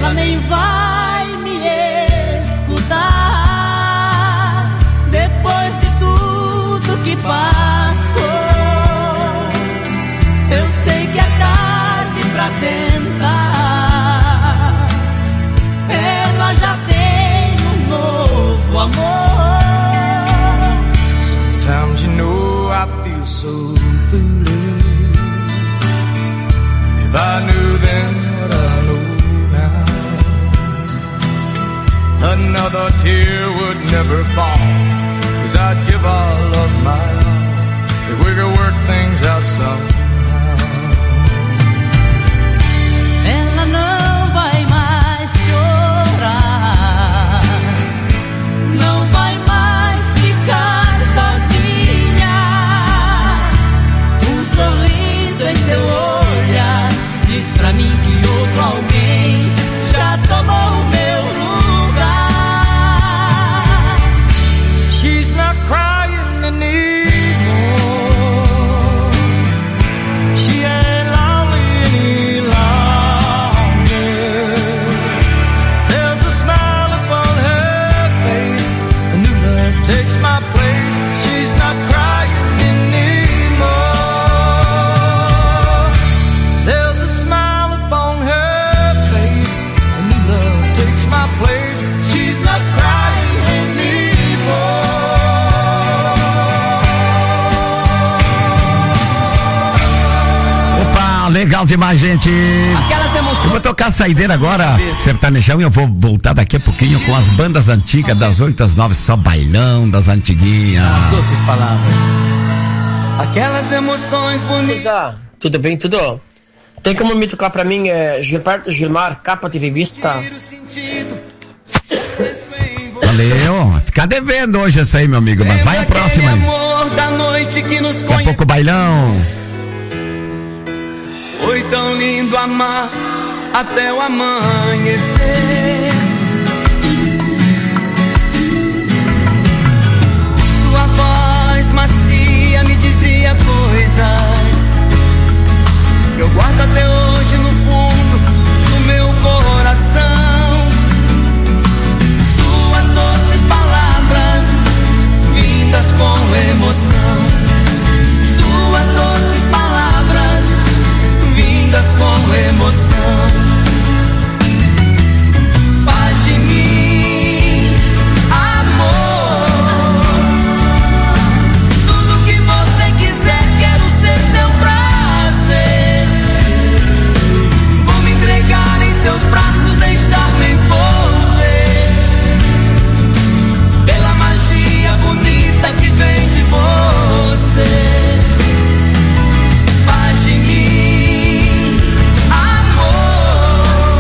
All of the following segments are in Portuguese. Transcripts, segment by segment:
ela nem vai me escutar. Depois de tudo que passou, eu sei que é tarde pra tentar. Ela já tem um novo amor. Sometimes you know I feel so foolish. If I knew then what I know now, another tear would never fall, 'cause I'd give all of my all if we could work things out somehow. Ela não vai mais chorar, não vai mais ficar sozinha. Um sorriso em seu olhar diz pra mim que outro alguém já tomou o meu lugar. She's not crying anymore. She ain't lonely any longer. There's a smile upon her face. A new love takes my place. She's not crying anymore. There's a smile upon her face. A new love takes my place. She's not crying anymore. Opa, legal demais, gente. Aquelas emoções. Eu vou tocar a saideira agora, sertanejão, e eu vou voltar daqui a pouquinho com as bandas antigas, das 8 às 9, só bailão das antiguinhas. As doces palavras. Aquelas emoções bonitas. Tudo bem, tudo? Tem como me tocar pra mim, Gilberto Gilmar, capa de revista? Valeu, ficar devendo hoje essa aí, meu amigo, mas vai a próxima aí. Amor da noite que nos Daqui a pouco bailão. Foi tão lindo amar até o amanhecer. Sua voz macia me dizia coisas que eu guardo até hoje no fundo do meu coração. Suas doces palavras vindas com emoção. Suas doces palavras vindas com emoção. Faz de mim amor. Tudo que você quiser, quero ser seu prazer. Vou me entregar em seus braços, deixar-me envolver pela magia bonita que vem de você. Faz de mim amor.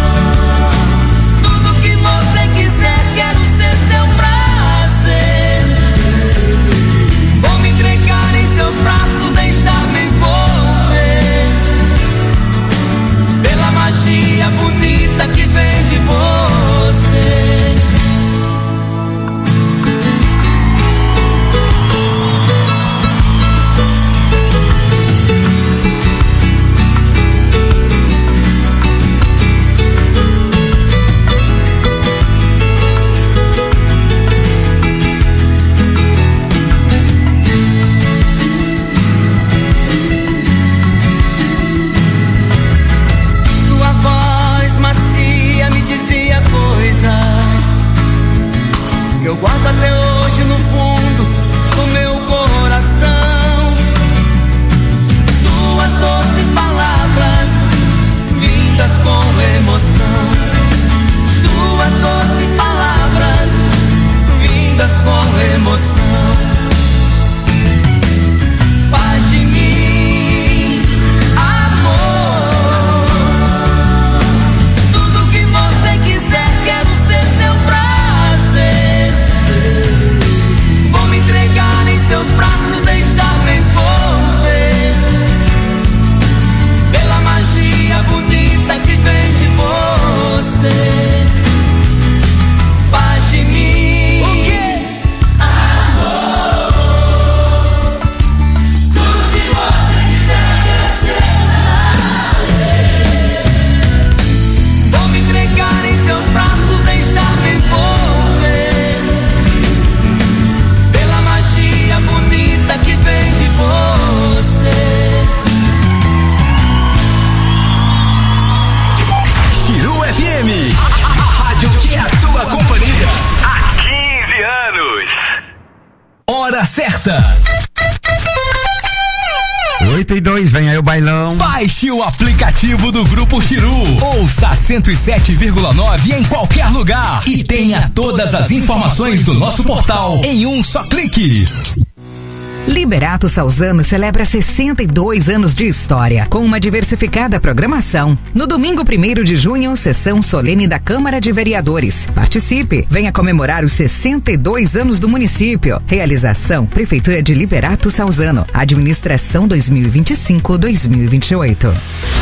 Tudo que você quiser, quero ser seu prazer. Vou me entregar em seus braços, deixar-me envolver pela magia bonita que vem de você. Sua voz hora certa. 8:02, vem aí o bailão. Baixe o aplicativo do Grupo Chiru. Ouça 107,9 em qualquer lugar e tenha todas as informações do nosso portal em um só clique. Liberato Salzano celebra 62 anos de história, com uma diversificada programação. No domingo 1º de junho, sessão solene da Câmara de Vereadores. Participe, venha comemorar os 62 anos do município. Realização, Prefeitura de Liberato Salzano. Administração 2025-2028.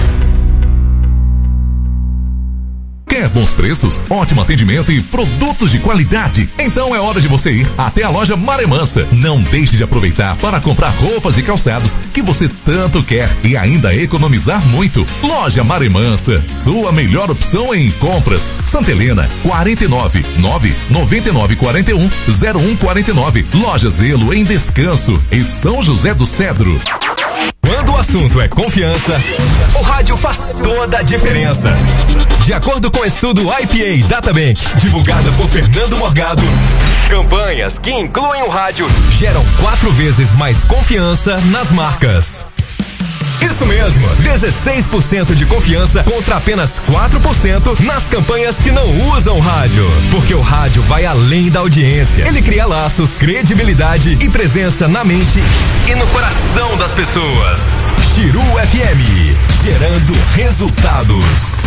Quer bons preços, ótimo atendimento e produtos de qualidade? Então é hora de você ir até a loja Maremansa. Não deixe de aproveitar para comprar roupas e calçados que você tanto quer e ainda economizar muito. Loja Maremansa, sua melhor opção em compras. Santa Helena, 49 999 41 0149. Loja Zelo em Descanso, em São José do Cedro. Quando o assunto é confiança, o rádio faz toda a diferença. De acordo com o estudo IPA Databank, divulgado por Fernando Morgado, campanhas que incluem o rádio geram 4 vezes mais confiança nas marcas. Isso mesmo, 16% de confiança contra apenas 4% nas campanhas que não usam rádio. Porque o rádio vai além da audiência. Ele cria laços, credibilidade e presença na mente e no coração das pessoas. Chiru FM, gerando resultados.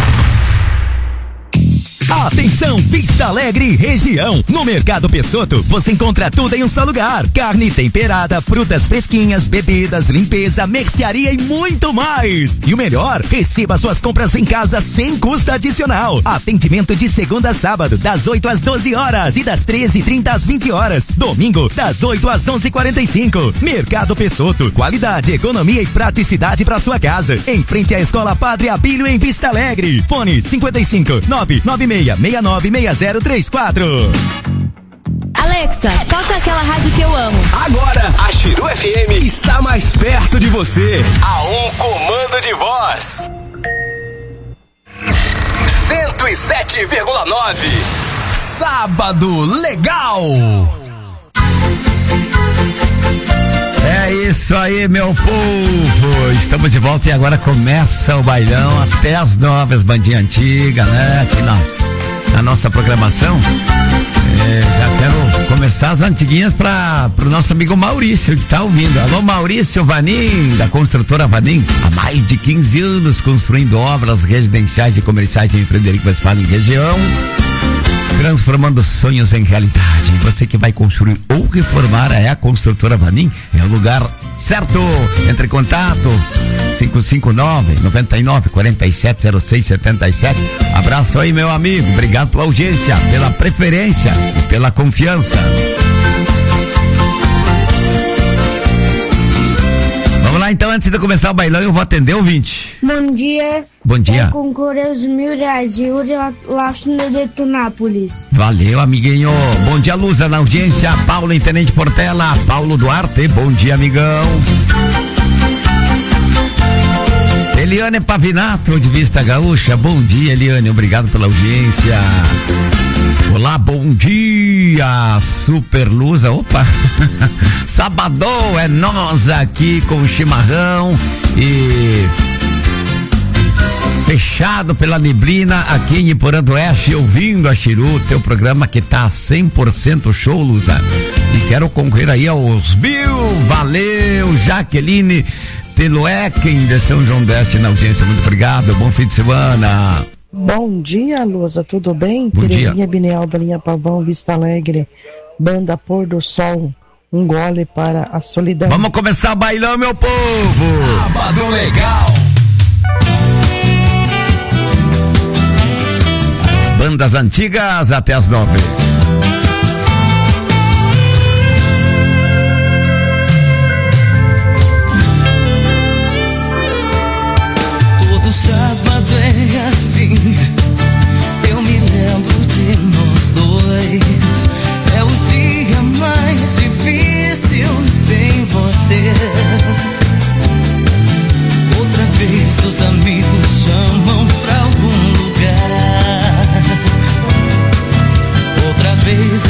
Atenção, Vista Alegre região. No Mercado Peixoto você encontra tudo em um só lugar: carne temperada, frutas fresquinhas, bebidas, limpeza, mercearia e muito mais. E o melhor, receba suas compras em casa sem custo adicional. Atendimento de segunda a sábado, das 8 às 12 horas e das 13h30 às 20 horas. Domingo, das 8 às 11h45. Mercado Peixoto, qualidade, economia e praticidade para sua casa. Em frente à Escola Padre Abílio, em Vista Alegre. Fone 55 996 696034. Alexa, toca aquela rádio que eu amo. Agora, a Chiru FM está mais perto de você. A um comando de voz. 107,9. Sábado Legal. É isso aí, meu povo. Estamos de volta e agora começa o bailão até as 9, as bandinhas antigas, né? Aqui na nossa programação. Já quero começar as antiguinhas para o nosso amigo Maurício, que tá ouvindo. Alô, Maurício Vanim, da construtora Vanim. Há mais de 15 anos construindo obras residenciais e comerciais em Frederico Westphalen região, transformando sonhos em realidade. Você que vai construir ou reformar, é a construtora Vanim, é o lugar certo. Entre em contato 559-99-4706-77. Abraço aí, meu amigo, obrigado pela audiência, pela preferência e pela confiança. Vamos lá então, antes de começar o bailão eu vou atender o ouvinte. Bom dia. Bom dia. Concorrer os R$1.000, Yuri Laço de Tunápolis. Valeu, amiguinho. Bom dia, Luza, na audiência. Paulo em Tenente Portela. Paulo Duarte, bom dia, amigão. Eliane Pavinato, de Vista Gaúcha. Bom dia, Eliane, obrigado pela audiência. Olá, bom dia, Super Luza. Opa, sabadão é nós aqui com chimarrão e fechado pela neblina aqui em Iporã do Oeste, ouvindo a Chiru, teu programa que tá 100% show, Luza. E quero concorrer aí aos 1.000. Valeu, Jaqueline Teluequem de São João do Oeste na audiência, muito obrigado, bom fim de semana. Bom dia, Luza, tudo bem? Bom Terezinha dia. Bineal da linha Pavão, Vista Alegre, banda Pôr do Sol, um gole para a solidão. Vamos começar o bailão, meu povo. Sábado Legal. Bandas antigas até as 9. Todo sábado é assim, eu me lembro de nós dois. É o dia mais difícil sem você. Outra vez os amigos chamam pra algum lugar. Outra vez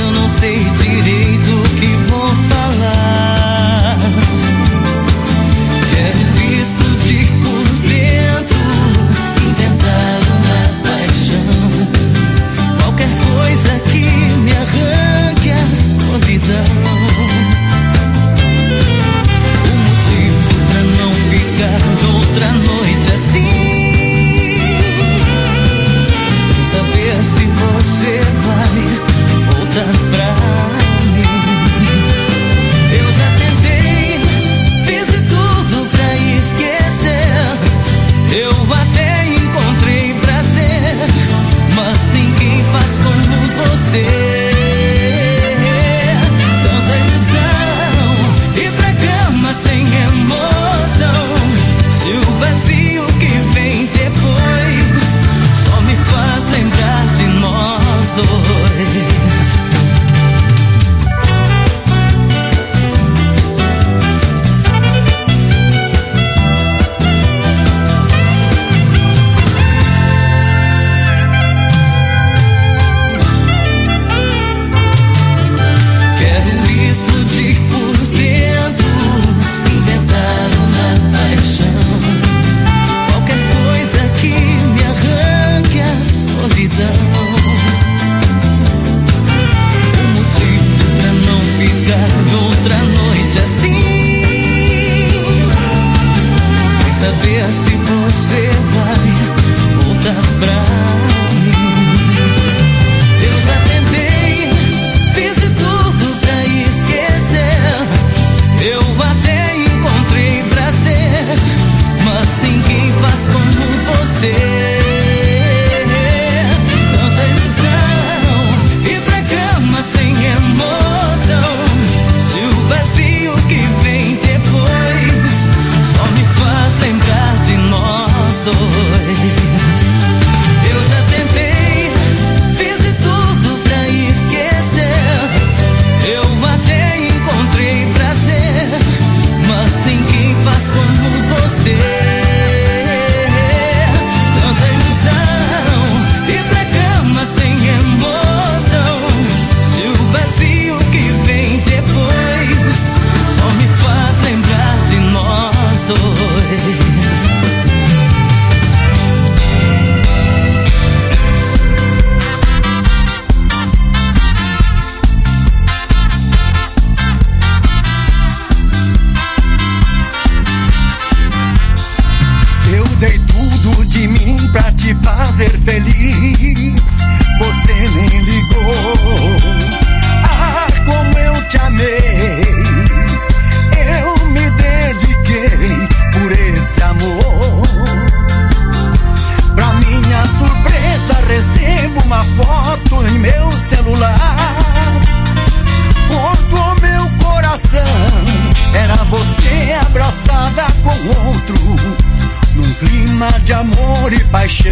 feliz, você nem ligou. Ah, como eu te amei, eu me dediquei por esse amor. Pra minha surpresa recebo uma foto em meu celular. Cortou meu coração, era você abraçada com outro, num clima de amor e paixão.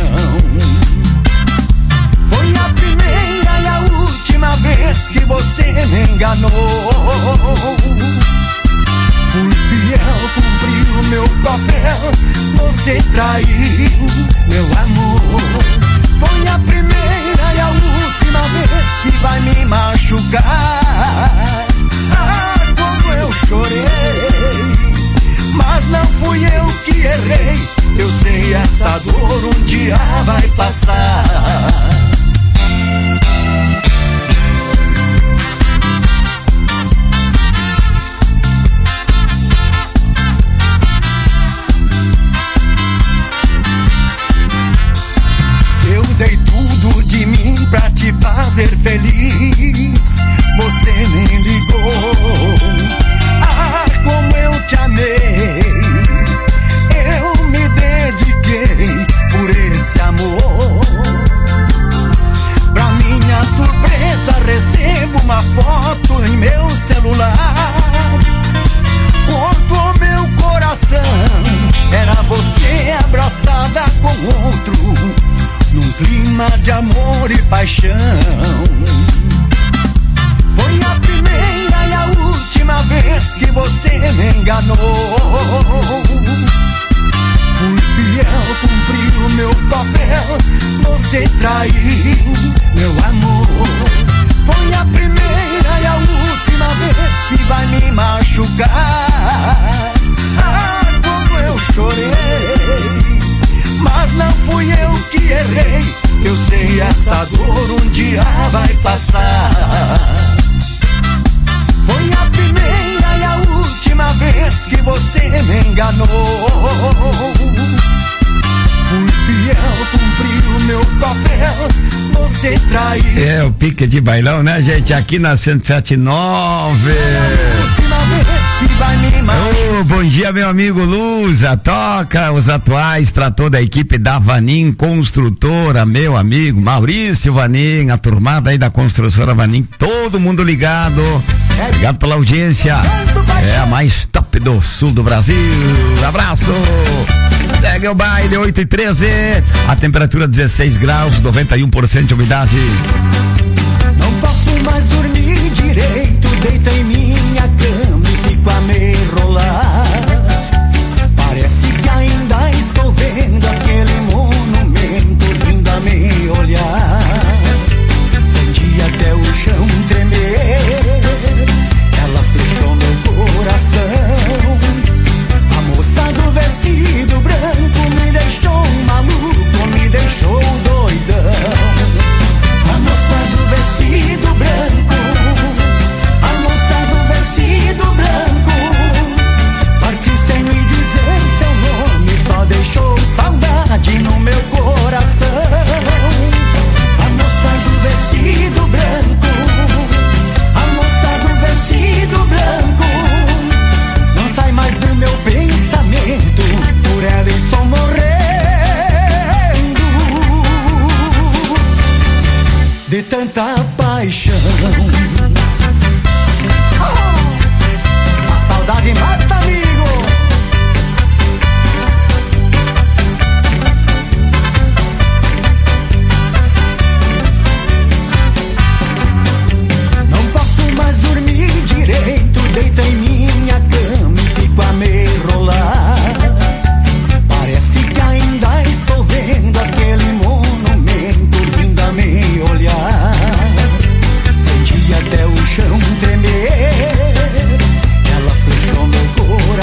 Foi a primeira e a última vez que você me enganou. Fui fiel, cumpri o meu papel, você traiu meu amor. Foi a primeira e a última vez que vai me machucar. Ah, como eu chorei, mas não fui eu que errei. Eu sei, essa dor um dia vai passar. Eu dei tudo de mim pra te fazer feliz, você nem ligou. Ah, como eu te amei, eu me dediquei por esse amor. Pra minha surpresa recebo uma foto em meu celular. Cortou meu coração, era você abraçada com outro, num clima de amor e paixão. Foi a primeira e a última vez que você me enganou. Fui fiel, cumpri o meu papel, você traiu meu amor. Foi a primeira e a última vez que vai me machucar. Ah, como eu chorei, mas não fui eu que errei. Eu sei, essa dor um dia vai passar. Foi a primeira e a última vez que você me enganou. Fui fiel, cumpri o meu papel, você traiu. É o pique de bailão, né, gente? Aqui na 107.9. Oh, bom dia, meu amigo Luza. Toca os atuais pra toda a equipe da Vanim Construtora, meu amigo Maurício Vanim, a turmada aí da construtora Vanim, todo mundo ligado. Obrigado pela audiência. É a mais top do sul do Brasil. Abraço. Segue o baile, 8h13. A temperatura 16 graus, 91% de umidade. Não posso mais dormir direito, deito em minha cama e fico a me rolar. Parece que ainda estou vendo aquele monumento lindo a me olhar. Senti até o chão tremer, ela fechou meu coração. A moça do vestido branco me deixou maluco, me deixou doidão. A moça do vestido branco, a moça do vestido branco, partiu sem me dizer seu nome, só deixou saudade no meu coração. A moça do vestido branco, a moça do vestido branco, não sai mais do meu pensamento, por ela estou morrendo de tanta paixão. A saudade mata, amigo. Não posso mais dormir direito, deito em minha cama e fico a me rolar. Parece que ainda estou vendo aquele monumento lindo a me olhar. Senti até o chão tremer, ela fechou meu coração.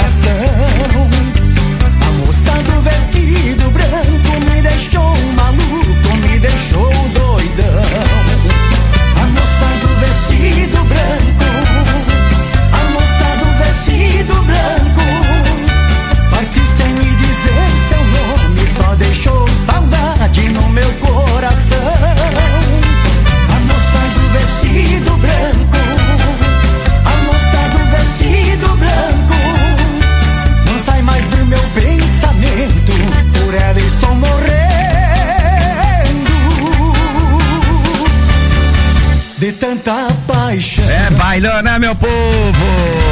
bailão, né, meu povo?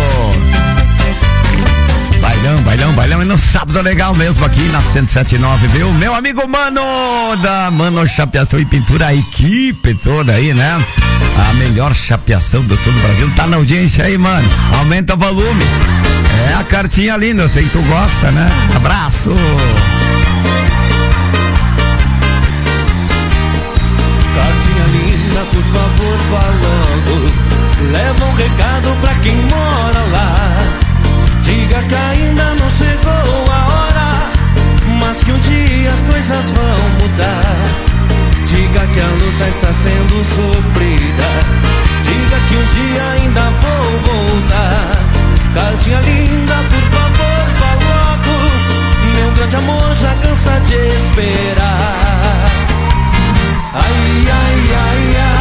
Bailão, e no sábado legal mesmo aqui na 107.9, viu? Meu amigo Mano, da Mano Chapeação e Pintura, a equipe toda aí, né? A melhor chapeação do sul do Brasil, tá na audiência aí, mano. Aumenta o volume. É a cartinha linda, eu sei que tu gosta, né? Abraço. Cartinha linda, por favor, vá logo. Leva um recado pra quem mora lá. Diga que ainda não chegou a hora, mas que um dia as coisas vão mudar. Diga que a luta está sendo sofrida. Diga que um dia ainda vou voltar. Cartinha linda, por favor, vá logo. Meu grande amor já cansa de esperar. Ai, ai, ai, ai.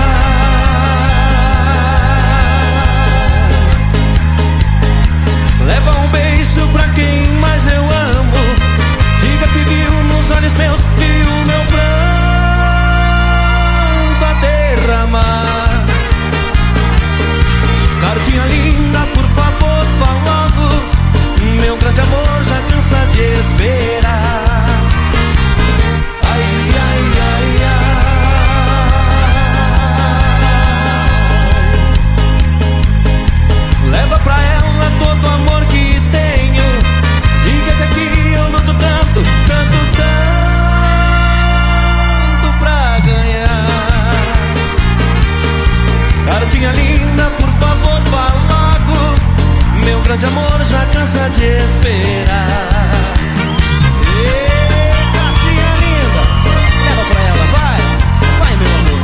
Leva um beijo pra quem mais eu amo. Diga que viu nos olhos meus, viu meu pranto a derramar. Cartinha linda, por favor, vá logo. Meu grande amor já cansa de esperar. Ai, ai, ai, ai. Leva pra ela todo o amor que tenho. Diga que aqui eu luto tanto, tanto, tanto pra ganhar. Cartinha linda, por favor, vá logo. Meu grande amor já cansa de esperar. Ei, cartinha linda, leva pra ela, vai, vai, meu amor.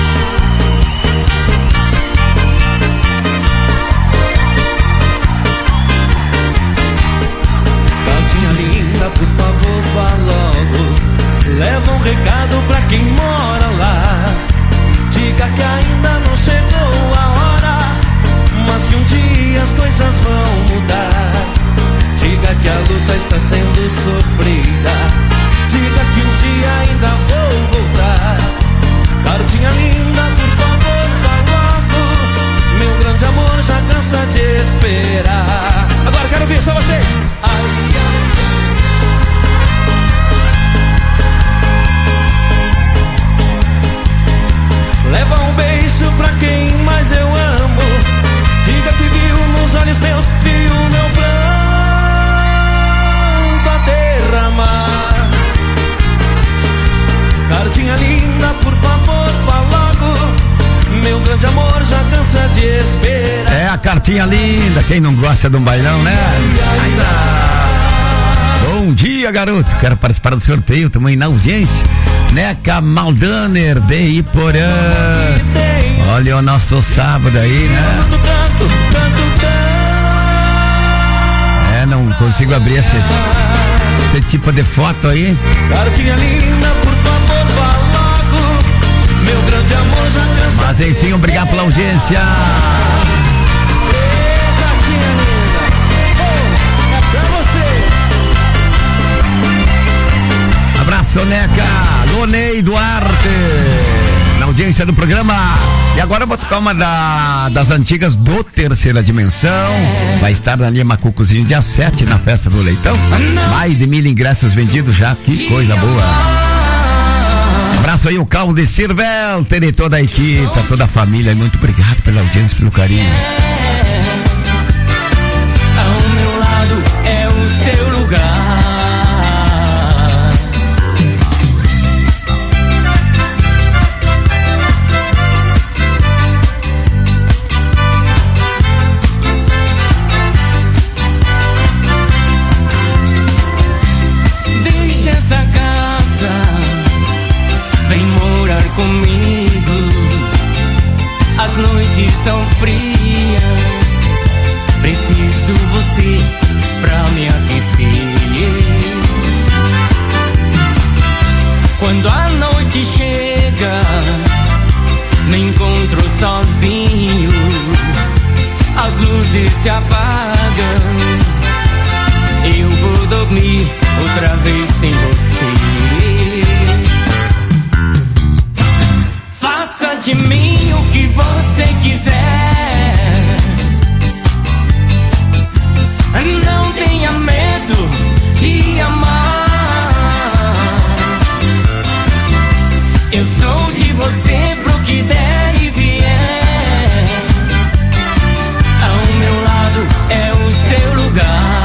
Cartinha linda, por favor, vá logo. Leva um recado pra quem mora lá. Diga que ainda não chegou a hora, mas que um dia as coisas vão mudar. Diga que a luta está sendo sofrida. Diga que um dia ainda vou voltar. Cartinha linda, por favor, vá logo. Meu grande amor já cansa de esperar. Agora quero ver só vocês. Ai, ai. Leva um beijo pra quem mais eu amo. Diga que viu nos olhos meus, viu meu pranto a derramar. Cartinha linda, por favor, vá logo. Meu grande amor já cansa de esperar. É a cartinha linda, quem não gosta de um bailão, né? Bom dia, garoto. Quero participar do sorteio, tamo aí na audiência. Neca Maldaner de Iporã. Olha o nosso sábado aí, né? É, não consigo abrir esse tipo de foto aí. Cartinha linda, por favor, vá logo. Meu grande amor já cansa. Mas enfim, obrigado pela audiência. Cartinha linda, é pra você. Abraço, Neca. Lonei Duarte, na audiência do programa. E agora eu vou tocar uma das antigas do Terceira Dimensão. Vai estar na Lima Cucuzinho dia 7 na festa do Leitão. Mais de 1000 ingressos vendidos já, que coisa boa. Abraço aí o Calvo de Sirvel, terei toda a equipe, toda a família. Muito obrigado pela audiência, pelo carinho. Ao meu lado é o seu lugar. São frias, preciso você pra me aquecer. Quando a noite chega, me encontro sozinho, as luzes se apagam, eu vou dormir outra vez sem você. Faça de mim o que você quiser, Eu sou de você pro que der e vier. Ao meu lado é o seu lugar.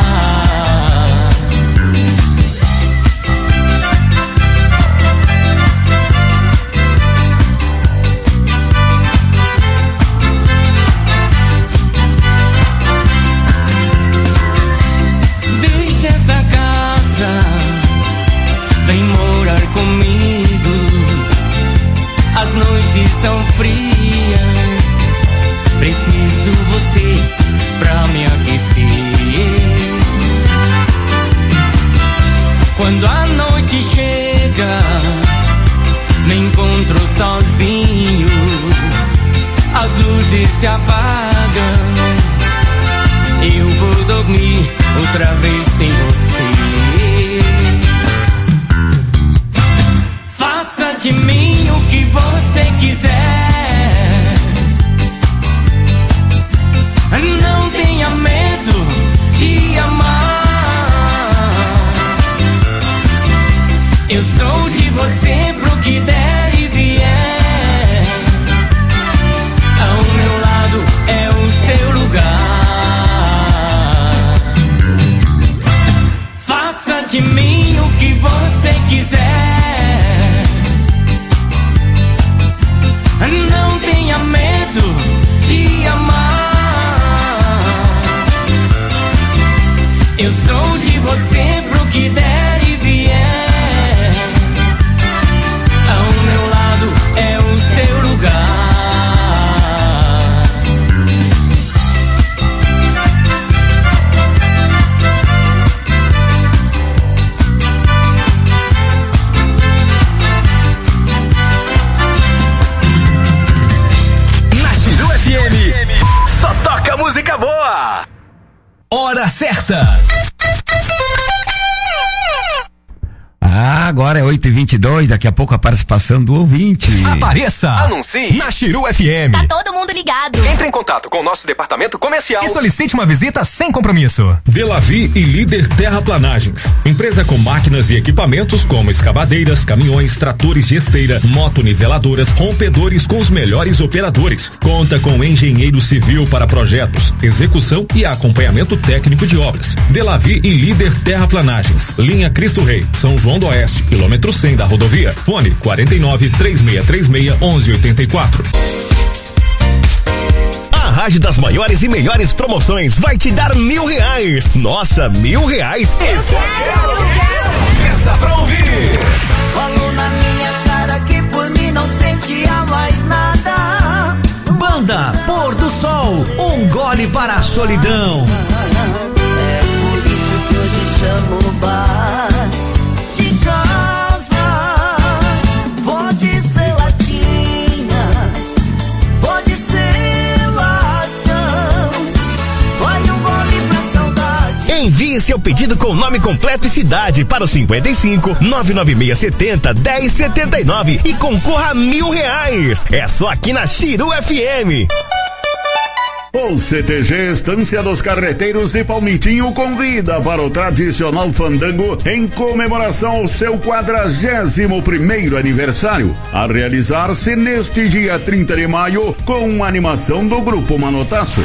Deixa essa casa, vem morar comigo. As noites são frias, preciso você pra me aquecer. Quando a noite chega, me encontro sozinho. As luzes se apagam, eu vou dormir outra vez sem você. Faça de mim o que você quiser. Não tenha medo de amar. Eu sou de você pro que der e vier. Ao meu lado é o seu lugar. Faça de mim o que você quiser. Não tenha medo de amar. Eu sou de você pro que der e vier. Ao meu lado é o seu lugar. Só toca música boa. Hora certa. Agora é 8h22, daqui a pouco a participação do ouvinte. Apareça! Anuncie na Chiru FM. Tá todo mundo ligado. Entre em contato com o nosso departamento comercial e solicite uma visita sem compromisso. Delavi e Líder Terraplanagens. Empresa com máquinas e equipamentos como escavadeiras, caminhões, tratores de esteira, motoniveladoras, rompedores com os melhores operadores. Conta com engenheiro civil para projetos, execução e acompanhamento técnico de obras. Delavi e Líder Terraplanagens. Linha Cristo Rei, São João do Oeste, quilômetro 100 da rodovia. Fone 49-3636-1184. A Rádio das maiores e melhores promoções vai te dar R$1.000. Nossa, R$1.000? Eu quero! Peça pra ouvir! Falou na minha cara que por mim não sentia mais nada. Banda Pôr do Sol, um gole para a solidão. É por isso que hoje chamo o bar de casa. Pode ser latinha, pode ser latão. Vai um gole pra saudade. Envie seu pedido com nome completo e cidade para o 55 99670 1079 e concorra a R$1.000. É só aqui na Chiru FM. O CTG Estância dos Carreteiros de Palmitinho convida para o tradicional fandango em comemoração ao seu 41º aniversário, a realizar-se neste dia 30 de maio com a animação do Grupo Manotaço.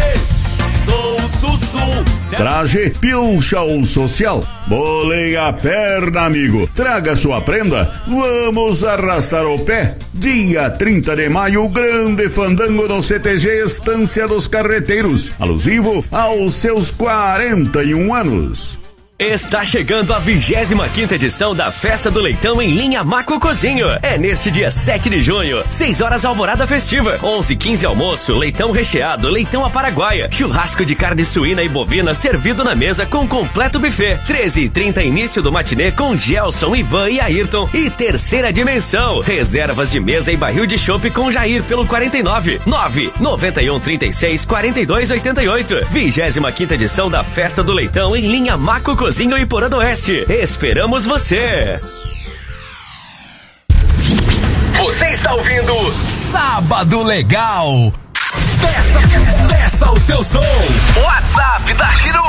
Traje pilcha ou social. Bolei a perna, amigo. Traga sua prenda. Vamos arrastar o pé. Dia 30 de maio, grande fandango no CTG Estância dos Carreteiros, alusivo aos seus 41 anos. Está chegando a 25ª edição da Festa do Leitão em linha Maco Cozinho. É neste dia 7 de junho, 6 horas alvorada festiva, 11h15 almoço, leitão recheado, leitão à paraguaia, churrasco de carne suína e bovina servido na mesa com completo buffet, 13h30 início do matinê com Gelson, Ivan e Ayrton e terceira dimensão, reservas de mesa e barril de chopp com Jair pelo 49 991 36 42 88. 25ª edição da Festa do Leitão em linha Maco Cozinho e Porã do Oeste. Esperamos você. Você está ouvindo Sábado Legal. Peça o seu som. WhatsApp da Chiru.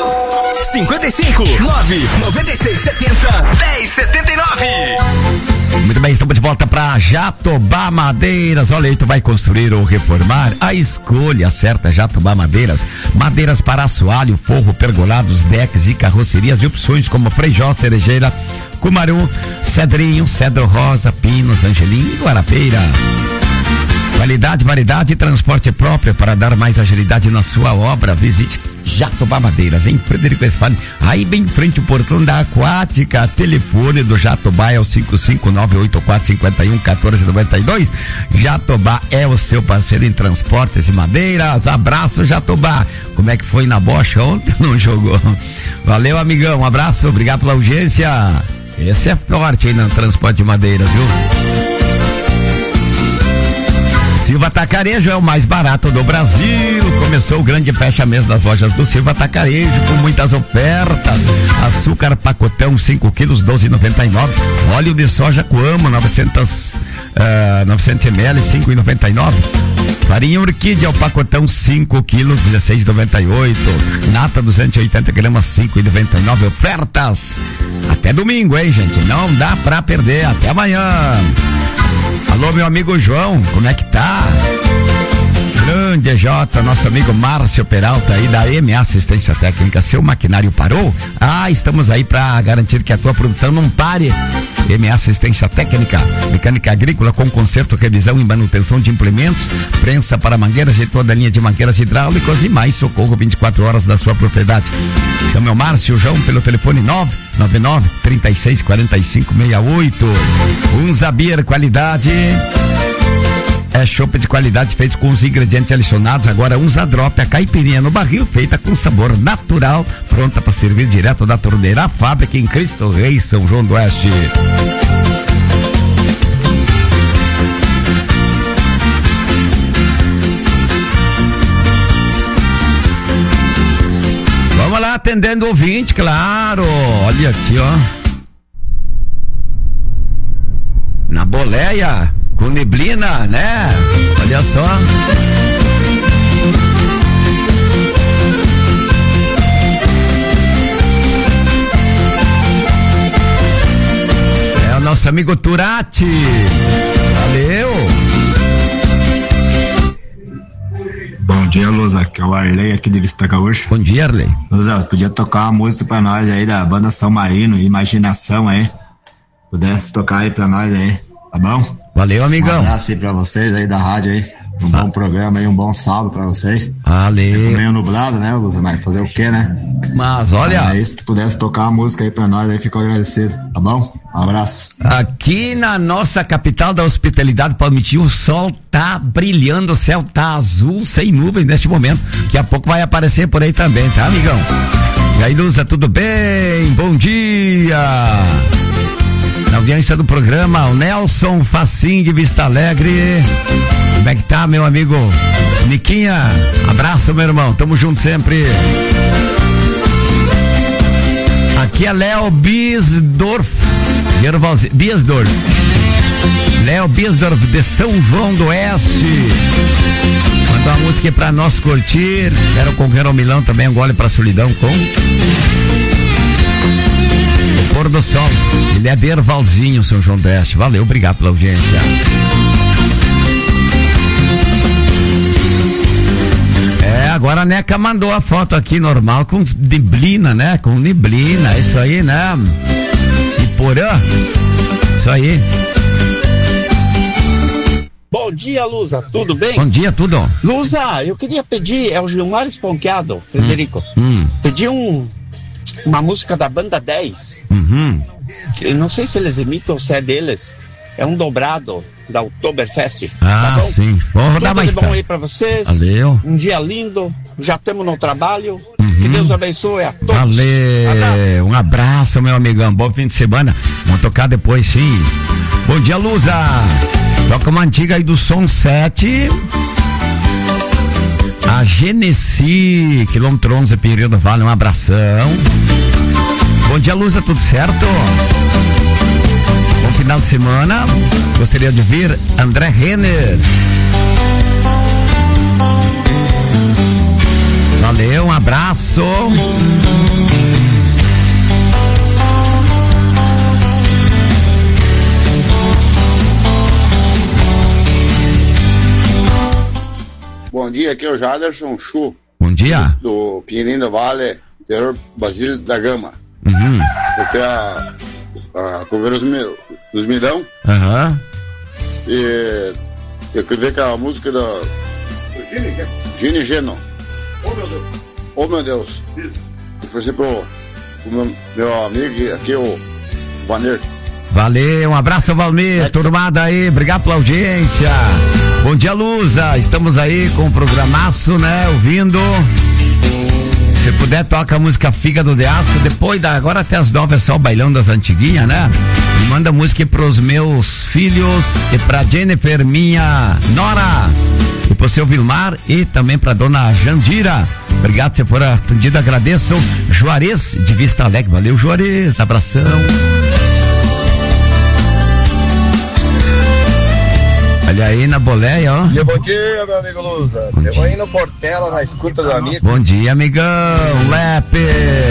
55 99670 1079. bem, estamos de volta para Jatobá Madeiras. Olha aí, tu vai construir ou reformar? A escolha certa é Jatobá Madeiras. Madeiras para assoalho, forro, pergolados, decks e carrocerias de opções como Freijó, Cerejeira, Cumaru, Cedrinho, Cedro Rosa, Pinos, Angelim e Guarapeira. Qualidade, variedade e transporte próprio para dar mais agilidade na sua obra. Visite Jatobá Madeiras, em Frederico Westphalen, aí bem em frente ao portão da Aquática. Telefone do Jatobá é o 55984511492. Jatobá é o seu parceiro em transportes e madeiras. Abraço, Jatobá. Como é que foi na bocha ontem? Não jogou. Valeu, amigão, um abraço, obrigado pela audiência. Esse é forte aí no transporte de madeiras, viu? Silva Atacarejo é o mais barato do Brasil. Começou o grande fecha-mês das lojas do Silva Atacarejo com muitas ofertas. Açúcar pacotão 5 quilos 12,99. Óleo de soja Coamo 900 ml 5,99. Farinha Orquídea, o pacotão 5 quilos 16,98. Nata 280 gramas 5,99. Ofertas até domingo, hein, gente? Não dá pra perder. Até amanhã. Alô, meu amigo João, como é que tá? Grande EJ, nosso amigo Márcio Peralta aí da MA Assistência Técnica. Seu maquinário parou? Estamos aí pra garantir que a tua produção não pare. MA Assistência Técnica, mecânica agrícola com conserto, revisão e manutenção de implementos, prensa para mangueiras e toda a linha de mangueiras hidráulicas e mais socorro 24 horas da sua propriedade. Chama o Márcio João pelo telefone 999-3645-68. Zabir qualidade. É chopp de qualidade feito com os ingredientes selecionados. Agora Zadrop, a caipirinha no barril, feita com sabor natural, pronta para servir direto da torneira. A fábrica em Cristo Rei, São João do Oeste. Vamos lá, atendendo o ouvinte, claro. Olha aqui, ó. Na boleia. Com neblina, né? Olha só. É o nosso amigo Turati. Valeu. Bom dia, Luza. Aqui é o Arley aqui de Vista Gaúcha. Bom dia, Arley. Luza, podia tocar uma música pra nós aí da banda São Marino, Imaginação aí. Pudesse tocar aí pra nós aí, tá bom? Valeu, amigão. Um abraço aí pra vocês aí da rádio aí. Um bom programa aí, um bom saldo pra vocês. Valeu. É meio nublado, né, Luza? Mas fazer o quê, né? Mas olha. Aí, se tu pudesse tocar uma música aí pra nós, aí fico agradecido, tá bom? Um abraço. Aqui na nossa capital da hospitalidade, Palmitinho, o sol tá brilhando, o céu tá azul, sem nuvens neste momento. Daqui a pouco vai aparecer por aí também, tá, amigão? E aí, Luza, tudo bem? Bom dia! Na audiência do programa, o Nelson Facim de Vista Alegre. Como é que tá, meu amigo Niquinha? Abraço, meu irmão, tamo junto sempre. Aqui é Léo Biesdorf. Léo Biesdorf de São João do Oeste. Mandou uma música pra nós curtir. Quero concorrer ao Milão também, um gole pra solidão com Pôr do Sol. Ele é de Ervalzinho, São João do Oeste. Valeu, obrigado pela audiência. Agora a Neca mandou a foto aqui normal com neblina, né? Com neblina, isso aí, né? E porã, isso aí. Bom dia, Luza, tudo bem? Bom dia, tudo. Luza, eu queria pedir, é o Gilmar Esponqueado, Frederico. Pedir uma música da banda 10. Eu não sei se eles imitam ou se é deles. É um dobrado da Oktoberfest. Tá bom? Sim. Vou rodar mais tarde. Bom aí pra vocês. Valeu. Um dia lindo. Já estamos no trabalho. Que Deus abençoe a todos. Valeu. Um abraço, meu amigão. Bom fim de semana. Vamos tocar depois, sim. Bom dia, Luza. Toca uma antiga aí do Som 7. A Genesi, quilômetro 11, Pinheiro do Vale. Um abração. Bom dia, Luza. Tudo certo? Bom final de semana. Gostaria de ouvir André Renner. Valeu, um abraço. bom dia, aqui é o Jaderson Chu. Bom dia. Do Pinheirinho do Vale, interior Basílio da Gama. Eu queria comer os milhão. E eu queria ver que a música da Gini Geno. Oh meu Deus. Eu fui pro meu amigo aqui, o Vanir. Valeu, um abraço, Valmir, turmada aí, obrigado pela audiência. Bom dia, Lusa, estamos aí com o programaço, né, ouvindo. Se puder, toca a música Fígado de Aço, depois agora até as 9 é só o bailão das antiguinhas, né? E manda música pros meus filhos e pra Jennifer, minha nora, e pro seu Vilmar e também pra dona Jandira. Obrigado, se for atendido, agradeço. Juarez de Vista Alegre, valeu, Juarez, abração. Olha aí na boleia, ó. Bom dia, meu amigo Lusa. Eu aí no Portela, na escuta do amigo. Bom dia, amigão, Lepe.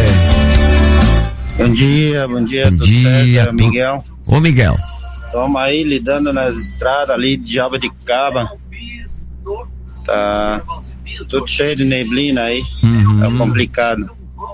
Bom dia, tudo certo, Miguel? Ô, Miguel. Tamo aí lidando nas estradas ali de Jabuticaba. Tá tudo cheio de neblina aí. Tá complicado.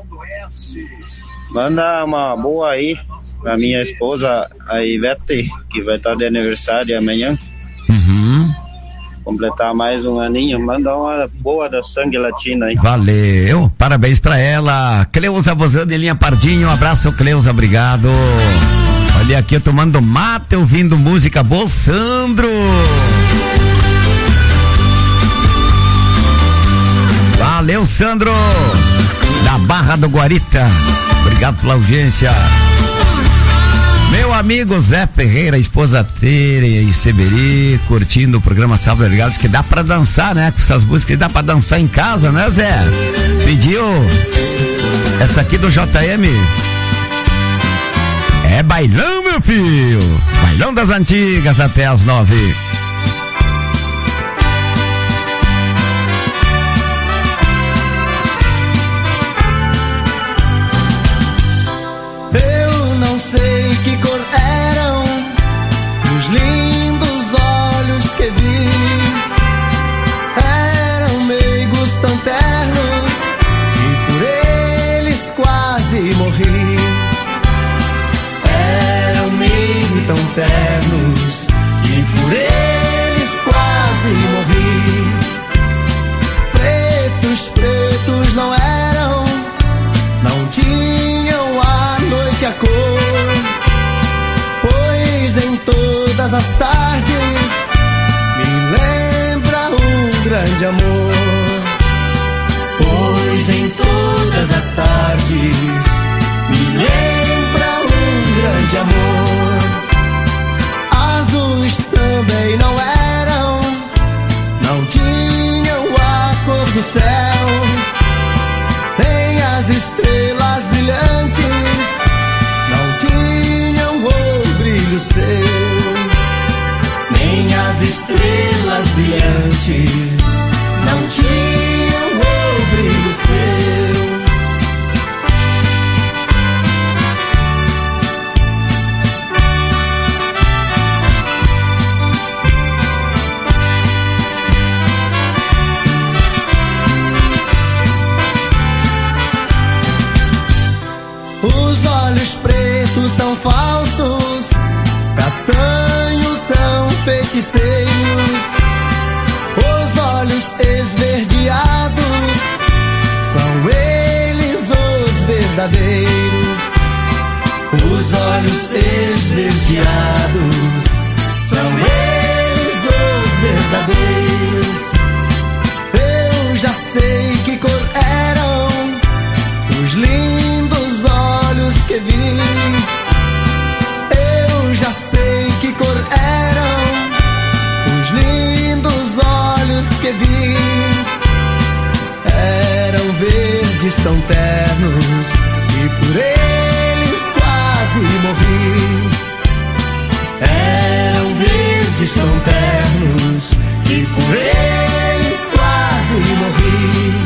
Manda uma boa aí pra minha esposa, a Ivete, que vai estar de aniversário amanhã. Completar mais um aninho, manda uma boa da Sangue Latino aí. Valeu, parabéns pra ela. Cleusa Bozano, Elinha Pardinho, um abraço, Cleusa, obrigado. Olha aqui, eu tomando mate, ouvindo música Bolsandro. Valeu, Sandro, da Barra do Guarita, obrigado pela audiência. Meu amigo Zé Ferreira, esposa Tere e Severi, curtindo o programa Sábado Ligados, que dá pra dançar, né? Com essas músicas dá pra dançar em casa, né, Zé? Pediu essa aqui do JM. É bailão, meu filho. Bailão das antigas até as 9. Sei que cor eram os lindos olhos que vi. Eram meigos tão ternos e por eles quase morri. Eram meigos tão ternos e por eles quase morri. Pretos não eram, não tinham a noite a cor. Em todas as tardes me lembra um grande amor. Pois em todas as tardes me lembra um grande amor. Azuis também não eram, não tinham a cor do céu, nem as estrelas brilhantes seu, nem as estrelas brilhantes não tinham o brilho seu. Os olhos pretos são falsos, castanhos são feiticeiros. Os olhos esverdeados são eles os verdadeiros. Os olhos esverdeados são eles os verdadeiros. Eu já sei que cor eram os lindos olhos que vi. Já sei que cor eram os lindos olhos que vi. Eram verdes tão ternos e por eles quase morri. Eram verdes tão ternos e por eles quase morri.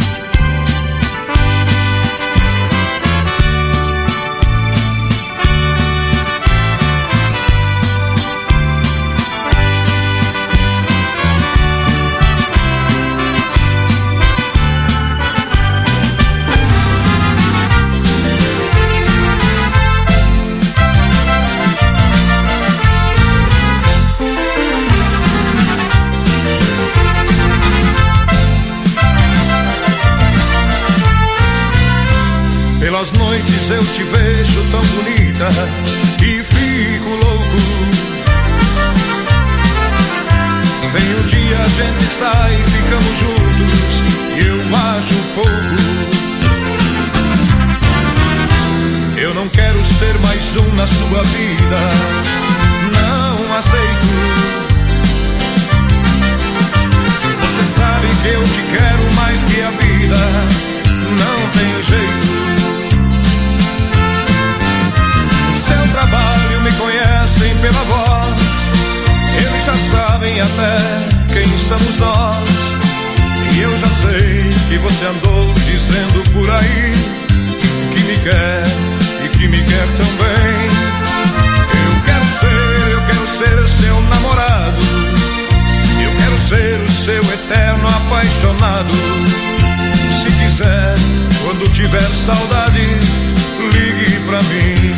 noites eu te vejo tão bonita e fico louco. Vem um dia, a gente sai, ficamos juntos e eu acho pouco. Eu não quero ser mais um na sua vida, não aceito. Você sabe que eu te quero mais que a vida, não tem jeito. No seu trabalho me conhecem pela voz, eles já sabem até quem somos nós. E eu já sei que você andou dizendo por aí que me quer e que me quer também. Eu quero ser o seu namorado, eu quero ser o seu eterno apaixonado. Se quiser, quando tiver saudades, ligue pra mim.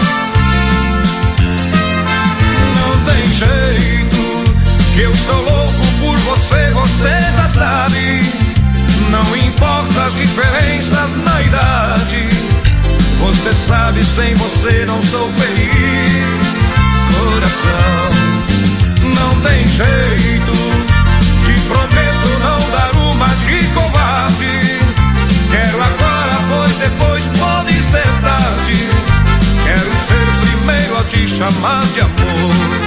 Não tem jeito, que eu sou louco por você, você já sabe. Não importa as diferenças na idade, você sabe, sem você não sou feliz. Coração, não tem jeito, te prometo não dar uma de covarde. Quero agora, pois depois pode ser tarde. Quero ser primeiro a te chamar de amor.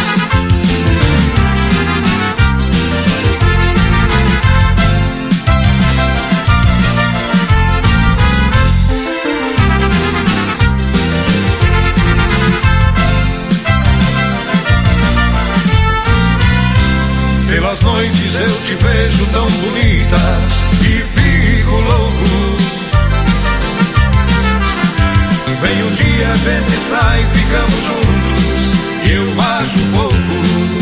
Pelas noites eu te vejo tão bonita e fico louco. Vem um dia, a gente sai, ficamos juntos e eu acho pouco.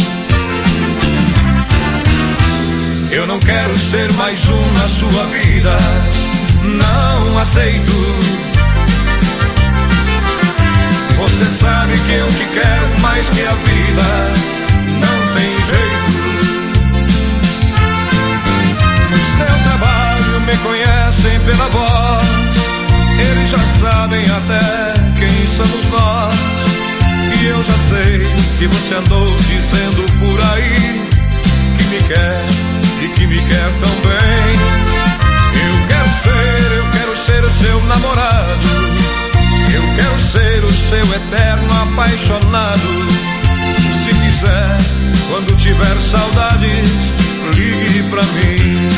Eu não quero ser mais um na sua vida, não aceito. Você sabe que eu te quero mais que a vida, não tem jeito. No seu trabalho me conhecem pela voz, eles já sabem até quem somos nós. E eu já sei que você andou dizendo por aí que me quer e que me quer também. Eu quero ser o seu namorado, eu quero ser o seu eterno apaixonado. Se quiser, quando tiver saudades, ligue pra mim.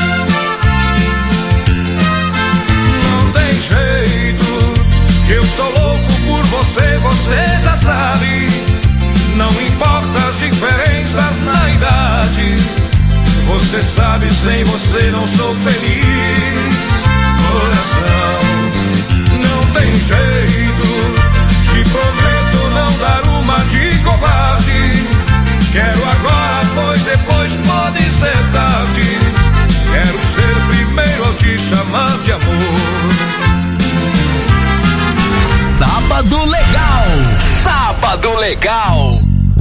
Não tem jeito, eu sou louco por você, você já sabe. Não importa as diferenças na idade, você sabe, sem você não sou feliz. Coração, não tem jeito, te prometo não dar uma de covarde. Quero agora, pois depois pode ser tarde. Quero ser primeiro a te chamar de amor. Sábado Legal! Sábado Legal!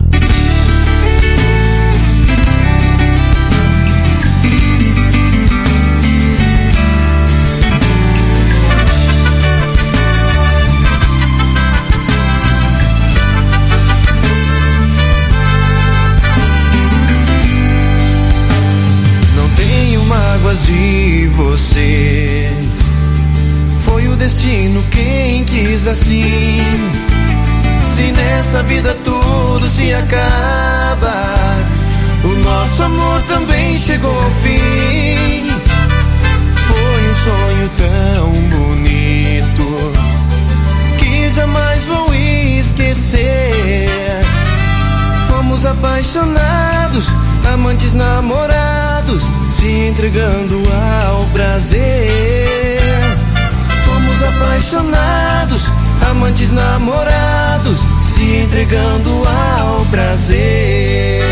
Mágoas de você, foi o destino quem quis assim. Se nessa vida tudo se acaba, o nosso amor também chegou ao fim. Foi um sonho tão bonito que jamais vou esquecer. Fomos apaixonados, amantes, namorados, se entregando ao prazer. Fomos apaixonados, amantes, namorados, se entregando ao prazer.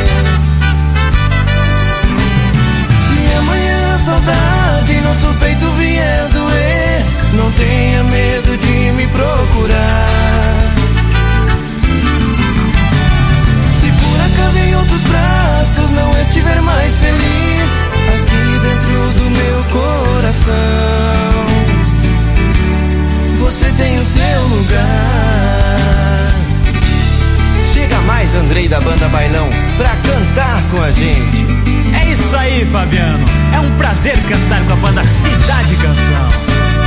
Se amanhã a saudade em nosso peito vier doer, não tenha medo de me procurar. Se por acaso em outros braços não estiver mais feliz, aqui dentro do meu coração você tem o seu bailão pra cantar com a gente. É isso aí, Fabiano. É um prazer cantar com a banda Cidade Canção.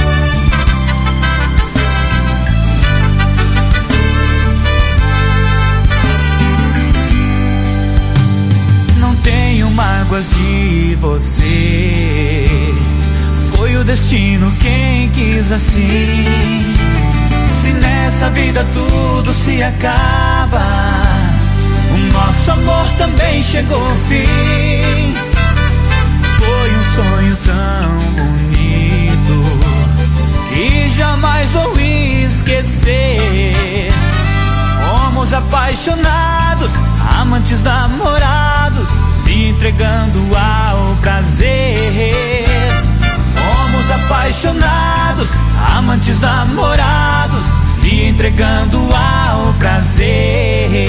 Não tenho mágoas de você. Foi o destino quem quis assim. Se nessa vida tudo se acaba, o nosso amor também chegou ao fim. Foi um sonho tão bonito que jamais vou esquecer. Fomos apaixonados, amantes namorados, se entregando ao prazer. Fomos apaixonados, amantes namorados, se entregando ao prazer.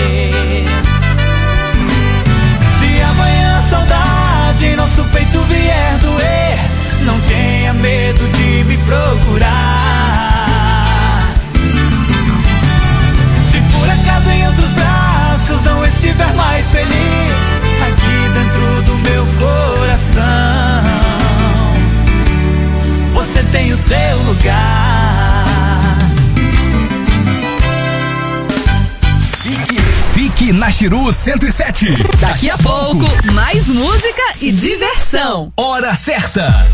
Se amanhã a saudade em nosso peito vier doer, não tenha medo de me procurar. Se por acaso em outros braços não estiver mais feliz, aqui dentro do meu coração você tem o seu lugar. Fique na Chiru 107. Daqui a pouco, mais música e diversão. Hora certa.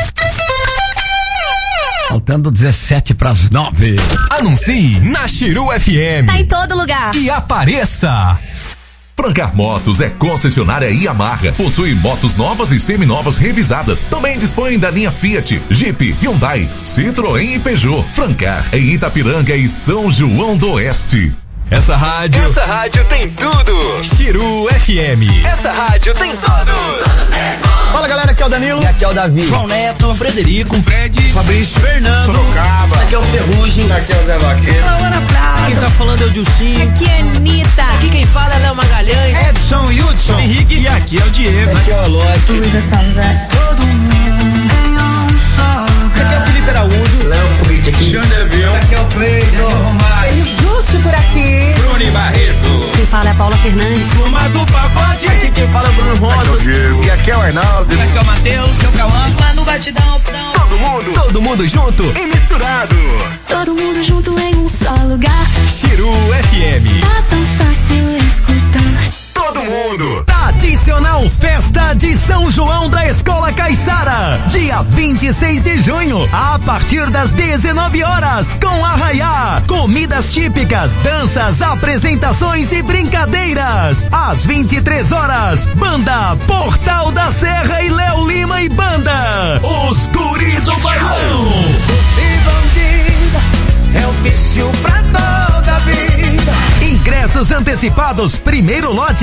Faltando 17:09. Anuncie na Chiru FM. Tá em todo lugar. E apareça. Francar Motos é concessionária Yamaha. Possui motos novas e seminovas revisadas. Também dispõe da linha Fiat, Jeep, Hyundai, Citroën e Peugeot. Francar em Itapiranga e São João do Oeste. Essa rádio tem tudo. Chiru FM. Essa rádio tem todos. Fala galera, aqui é o Danilo. E aqui é o Davi. João Neto, Frederico, Fred, Fabrício, Fernando, Sorocaba. aqui é o Ferrugem. Aqui é o Zé Vaqueiro. Laura Prado. quem tá falando é o Dilcinho. Aqui é Anitta. Aqui quem fala é Léo Magalhães. Edson Hudson, Henrique. E aqui é o Diego. Aqui é o Alok. Luísa Sonza. todo mundo tem um só Aqui é o Felipe Araújo. Léo Felipe aqui. Xandeville. Aqui é o Cleiton Romário. Justo por aqui. Bruni Barreto. Quem fala é a Paula Fernandes. Turma do Pagode. Aqui quem fala é o Bruno Rosa. Aqui é o Diego. E aqui é o Arnaldo. Aqui é o Matheus. Seu Cauã. Lá no batidão. Todo mundo junto E misturado. Todo mundo junto em um só lugar. Chiru FM. Tá tão fácil escutar. Todo mundo. Tradicional Festa de São João da Escola Caiçara, dia 26 de junho, a partir das 19 horas, com arraiá, comidas típicas, danças, apresentações e brincadeiras. Às 23 horas, banda Portal da Serra e Léo Lima e banda Os Guri do Bailão. E bandida é o vício pra toda a vida. Ingressos antecipados, primeiro lote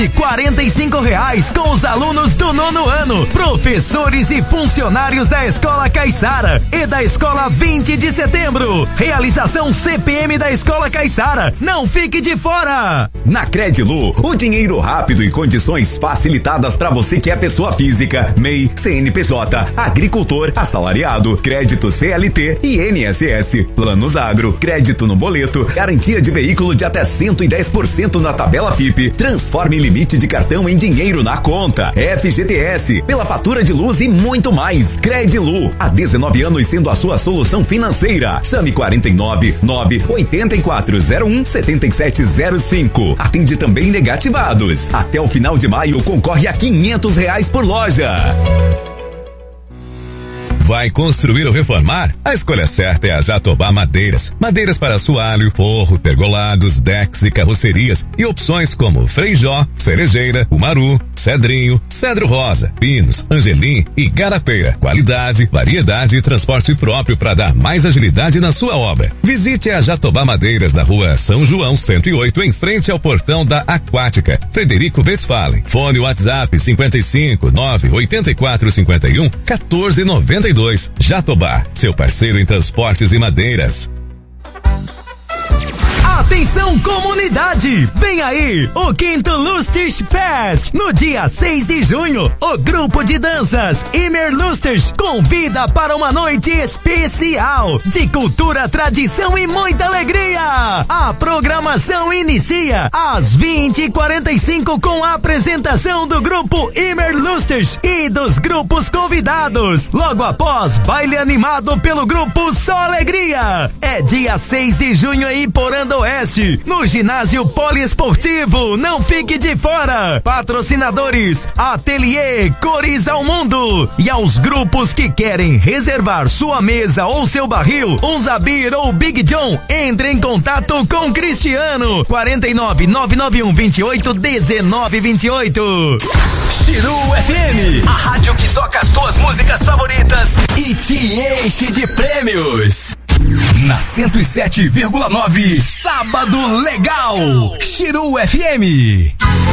R$45 com os alunos do 9º ano, professores e funcionários da Escola Caiçara e da Escola 20 de Setembro. Realização CPM da Escola Caiçara. Não fique de fora. Na Credilu, o dinheiro rápido e condições facilitadas para você que é pessoa física, MEI, CNPJ, agricultor, assalariado, crédito CLT e INSS, planos agro, crédito no boleto, garantia de veículo de até 110% na tabela FIP, transforme limite de cartão em dinheiro na conta, FGTS, pela fatura de luz e muito mais. Credilu, há 19 anos sendo a sua solução financeira. Chame 49 98401 7705. Atende também negativados. Até o final de maio concorre a R$500 por loja. Vai construir ou reformar? A escolha certa é a Jatobá Madeiras. Madeiras para assoalho, forro, pergolados, decks e carrocerias. E opções como freijó, cerejeira, umaru, cedrinho, cedro rosa, pinos, angelim e garapeira. Qualidade, variedade e transporte próprio para dar mais agilidade na sua obra. Visite a Jatobá Madeiras na rua São João 108, em frente ao portão da Aquática. Frederico Westphalen. Fone WhatsApp 55 984 51 1492. Jatobá, seu parceiro em transportes e madeiras. Atenção, comunidade! Vem aí o 5º Lustres Fest. No dia 6 de junho, o grupo de danças Imer Lustres convida para uma noite especial de cultura, tradição e muita alegria. A programação inicia às 20h45 com a apresentação do grupo Imer Lustres e dos grupos convidados. Logo após, baile animado pelo grupo Só Alegria. É dia 6 de junho em Porã Oeste, no ginásio poliesportivo. Não fique de fora. Patrocinadores Ateliê Cores ao Mundo. E aos grupos que querem reservar sua mesa ou seu barril, um Zabir ou Big John, entre em contato com Cristiano. 49-9928-1928. Chiru FM, a rádio que toca as tuas músicas favoritas e te enche de prêmios. Na 107,9, Sábado Legal, Chiru FM.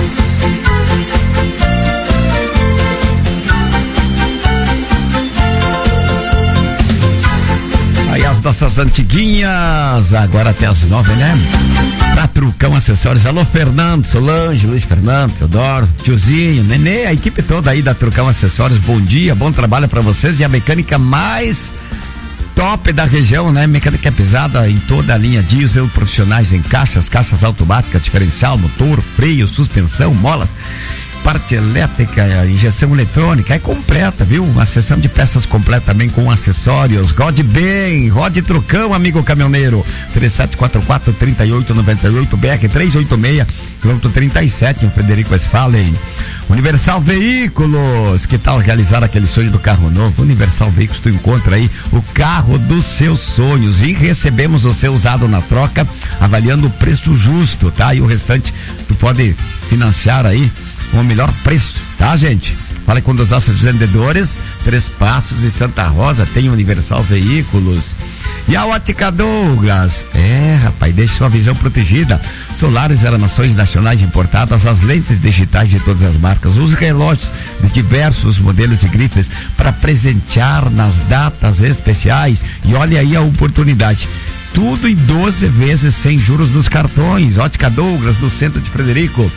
Aí as nossas antiguinhas, agora até as 9, né? Pra Trucão Acessórios. Alô, Fernando, Solange, Luiz Fernando, Teodoro, Tiozinho, Nenê, a equipe toda aí da Trucão Acessórios. Bom dia, bom trabalho pra vocês e a mecânica mais top da região, né? Mecânica pesada em toda a linha diesel, profissionais em caixas automáticas, diferencial, motor, freio, suspensão, molas, parte elétrica, injeção eletrônica, é completa, viu? Uma seção de peças completa também com acessórios. Rode bem, rode Trucão, amigo caminhoneiro. 3744-3898, BR 386, quilômetro 37, em Frederico Westphalen. Universal Veículos, que tal realizar aquele sonho do carro novo? Universal Veículos, tu encontra aí o carro dos seus sonhos e recebemos o seu usado na troca, avaliando o preço justo, tá? E o restante tu pode financiar aí com o melhor preço, tá, gente? Fale com um dos nossos vendedores, 3 Passos e Santa Rosa, tem Universal Veículos. E a Ótica Douglas, rapaz, deixa sua visão protegida. Solares, armações nacionais importadas, as lentes digitais de todas as marcas, os relógios de diversos modelos e grifes para presentear nas datas especiais. E olha aí a oportunidade. Tudo em 12 vezes sem juros nos cartões. Ótica Douglas, no centro de Frederico,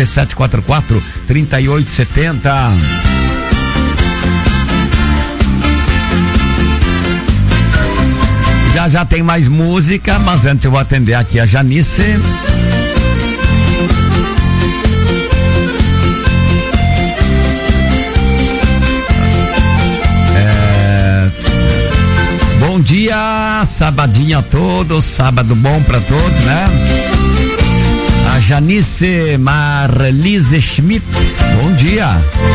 3744-3870. Já tem mais música, mas antes eu vou atender aqui a Janice. Bom dia, sabadinho a todos, sábado bom pra todos, né? A Janice Marlise Schmidt, bom dia.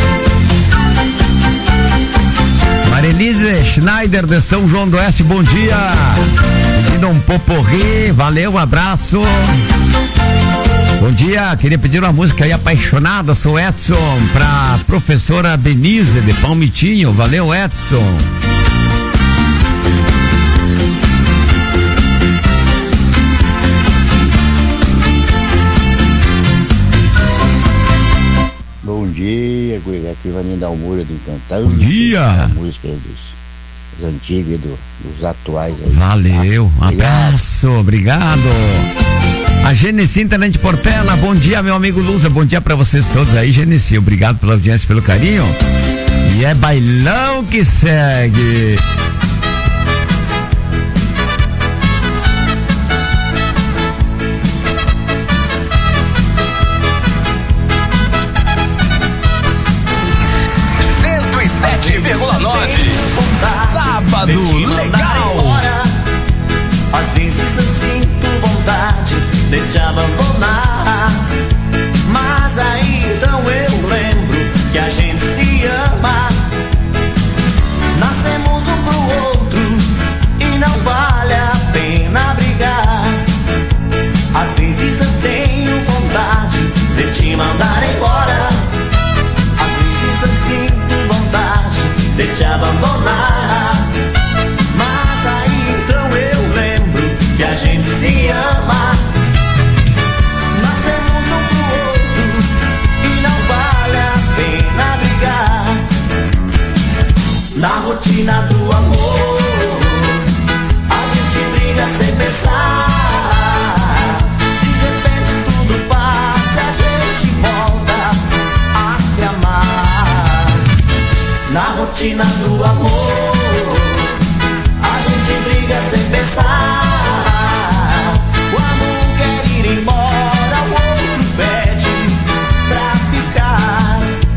Marilise Schneider de São João do Oeste, bom dia. Pedindo um poporri, valeu, um abraço. Bom dia, queria pedir uma música aí, Apaixonada, sou Edson, pra professora Benize de Palmitinho, valeu, Edson. Bom dia, Guilherme. Aqui vai me dar o muro do Encantado. Bom dia. A música dos antigos e dos atuais. Aí. Valeu, um abraço, obrigado. A Genesi Internet Portela, bom dia, meu amigo Luza, bom dia pra vocês todos aí, Genesi, obrigado pela audiência, pelo carinho. E é bailão que segue. Sábado Legal. Às vezes eu sinto vontade de te abandonar, mas aí então eu lembro que a gente se ama. Nascemos um pro outro e não vale a pena brigar. Às vezes eu tenho vontade de te mandar embora. Às vezes eu sinto vontade de te abandonar. Se ama, nascemos um pro outro e não vale a pena brigar. Na rotina do amor, a gente briga sem pensar. rotina do amor, a gente briga sem pensar. Quando um quer ir embora, o outro pede pra ficar.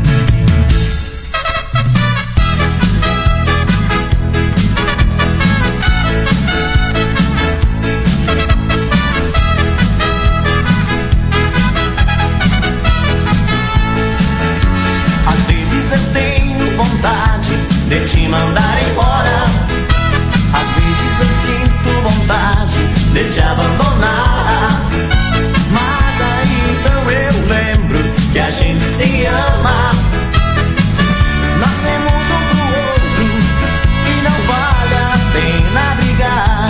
Às vezes eu tenho vontade de te mandar embora. Às vezes eu sinto vontade de te abandonar. Mas aí então eu lembro que a gente se ama. Nós temos um pro outro e não vale a pena brigar.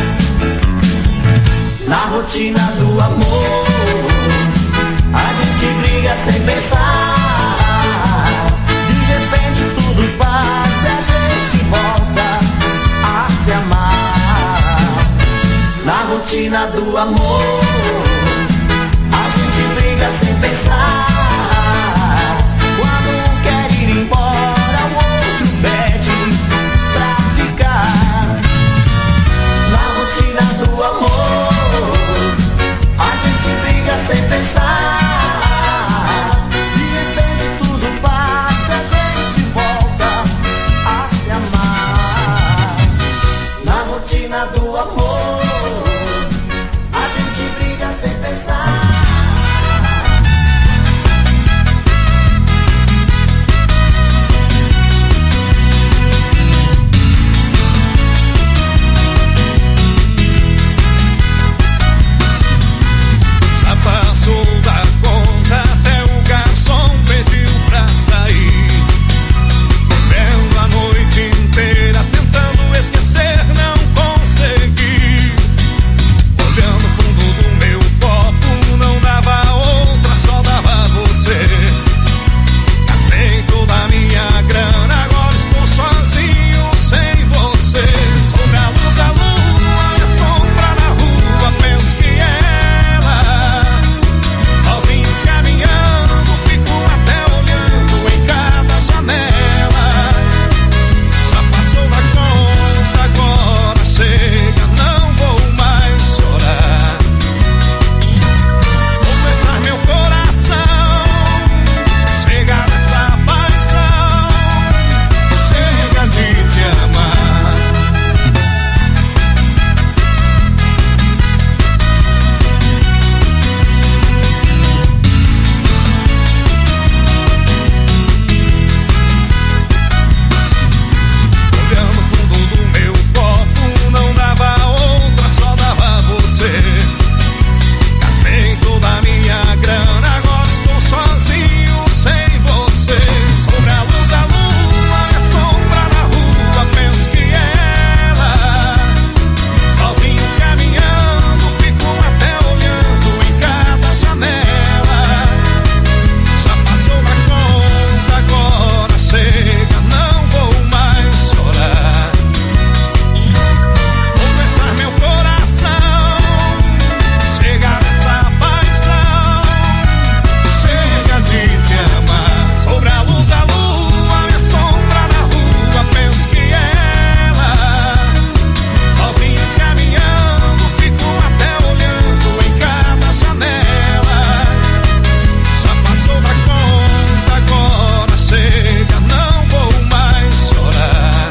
Na rotina do amor, a gente briga sem pensar. De repente tudo passa e a gente volta a se amar. Na rotina do amor, a gente briga sem pensar. Quando um quer ir embora, o outro pede pra ficar. Na rotina do amor, a gente briga sem pensar. De repente tudo passa, a gente volta a se amar. Na rotina do amor, a gente briga sem pensar. Já passou da conta, até o garçom pediu pra sair. Bebendo a noite inteira, tentando esquecer, não consegui. Olhando o fundo do meu copo, não dava outra, só dava você. Gastei toda a minha grana, agora estou sozinho sem você. Sobre a luz da lua, minha sombra na rua, penso que ela. Sozinho caminhando, fico até olhando em cada janela. Já passou da conta, agora chega, não vou mais chorar. Vou fechar meu coração, chega desta paixão, chega de te amar. Olhando o fundo do meu copo, não dava outra, só dava você. Gastei toda a minha grana, agora estou sozinho sem você. Sobre a luz da lua, minha sombra na rua, penso que ela. Sozinho caminhando, fico até olhando em cada janela. Já passou da conta, agora chega, não vou mais chorar. Vou fechar meu coração, chega desta paixão, chega de te amar. Sobre a luz da lua, minha sombra na rua, penso que ela. Sozinho caminhando, fico até olhando em cada janela. Já passou da conta, agora chega, não vou mais chorar.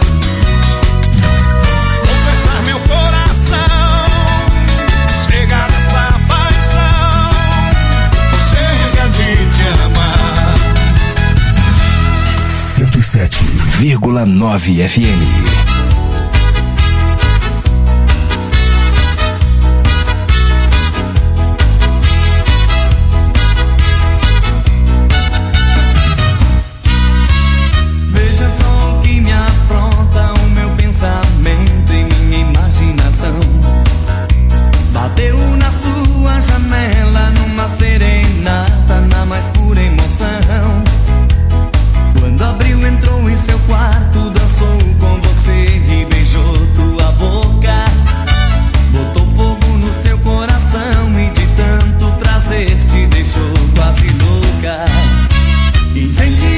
Vou fechar meu coração, chega desta paixão, chega de te amar. 107,9 FM. Veja só o que me apronta o meu pensamento e minha imaginação. Bateu na sua janela numa serenata, na mais pura emoção. Quando abriu, entrou em seu quarto, dançou com você e beijou tua boca. Botou fogo no seu coração e de tanto prazer te deixou quase louca. E senti